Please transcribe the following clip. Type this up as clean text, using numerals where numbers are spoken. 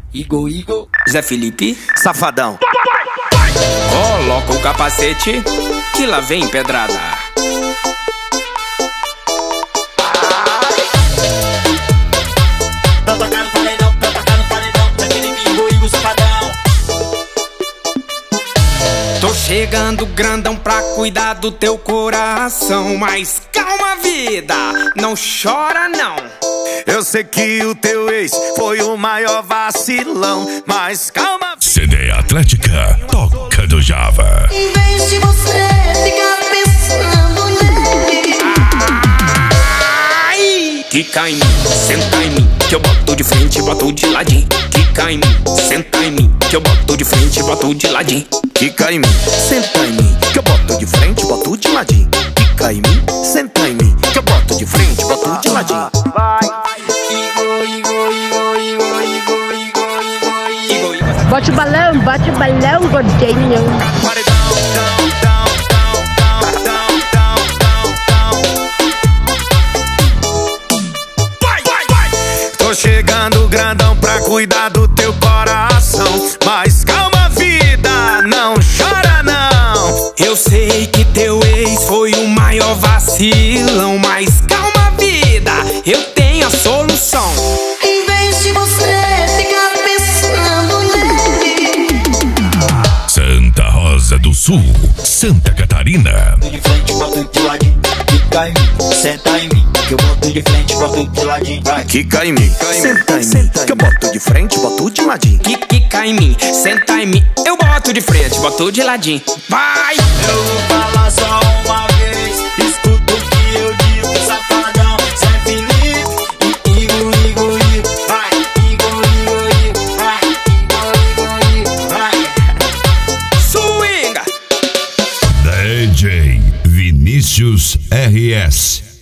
Igor, Zé Felipe, Safadão. coloca o capacete que lá vem pedrada. Pra tocar no paredão, Zé Felipe, Igor, Safadão. Tô chegando grandão pra cuidar do teu coração, mas calma vida, não chora não. Eu sei que o teu ex foi o maior vacilão, mas calma. CD Atlética, toca do Java. Em vez de você ficar pensando nele, Ai! Quica em mim, senta em mim, que eu boto de frente e boto de ladinho. Quica em mim, senta em mim, que eu boto de frente e boto de ladinho. Quica em mim, senta em mim, que eu boto de frente, boto de ladinho. Quica em mim, senta em mim, que eu boto de frente, boto de ladinho. Bote o balão, gordinho. Tô chegando grandão pra cuidar do teu coração, mas calma vida, não chora não. Eu sei que teu ex foi o maior vacilão, mas calma vida, eu tenho a solução. em vez de você ficar pensando nele, Santa Rosa do Sul, Santa Catarina. De frente, boto de ladinho. Quica em mim, senta em mim, que eu boto de frente, boto de ladinho. Vai. Quica em mim, senta em mim, que eu boto de frente, boto de ladinho. Quica em mim, senta em mim, eu boto de frente, boto de ladinho. Vai! Eu vou falar só uma vez, escuta o que eu digo, Safadão, Zé Felipe, Igor, vai, Igor, vai, Swinga! DJ Vinícius RS.